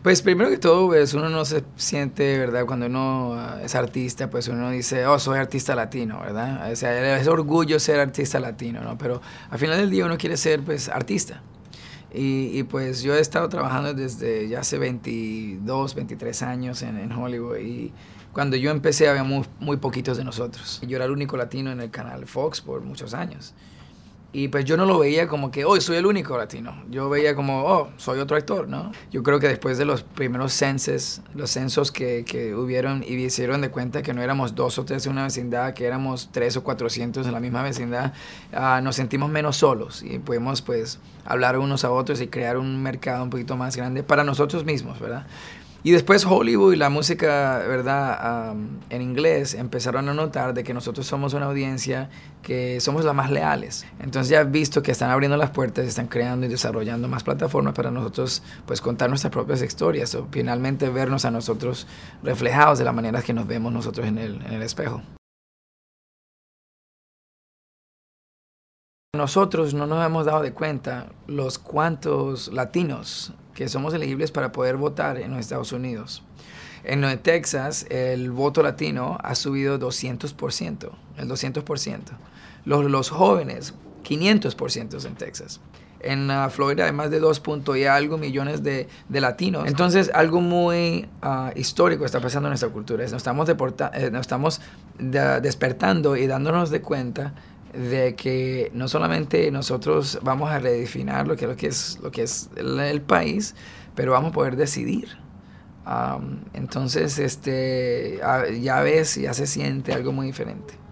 Pues primero que todo, pues uno no se siente, ¿verdad? Cuando uno es artista, pues uno dice, oh, soy artista latino, ¿verdad? O sea, es orgullo ser artista latino, ¿no? Pero al final del día uno quiere ser, pues, artista. Pues yo he estado trabajando desde ya hace 22, 23 años en Hollywood y cuando yo empecé había muy poquitos de nosotros. Yo era el único latino en el canal Fox por muchos años. Y pues yo no lo veía como que, oh, soy el único latino. Yo veía como, oh, soy otro actor, ¿no? Yo creo que después de los primeros los censos que hubieron y hicieron de cuenta que no éramos 2 o 3 en una vecindad, que éramos 300 o 400 en la misma vecindad, nos sentimos menos solos y pudimos pues hablar unos a otros y crear un mercado un poquito más grande para nosotros mismos, ¿verdad? Y después Hollywood y la música, ¿verdad? En inglés empezaron a notar de que nosotros somos una audiencia que somos las más leales. Entonces ya he visto que están abriendo las puertas, están creando y desarrollando más plataformas para nosotros pues contar nuestras propias historias o finalmente vernos a nosotros reflejados de la manera que nos vemos nosotros en el espejo. Nosotros no nos hemos dado de cuenta los cuantos latinos que somos elegibles para poder votar en los Estados Unidos. En Texas, el voto latino ha subido 200%, el 200%. Los jóvenes, 500% en Texas. En Florida hay más de 2 y algo millones de latinos. Entonces, algo muy histórico está pasando en nuestra cultura. Nos estamos despertando y dándonos de cuenta de que no solamente nosotros vamos a redefinir lo que es el país, pero vamos a poder decidir. Entonces, ya ves, ya se siente algo muy diferente.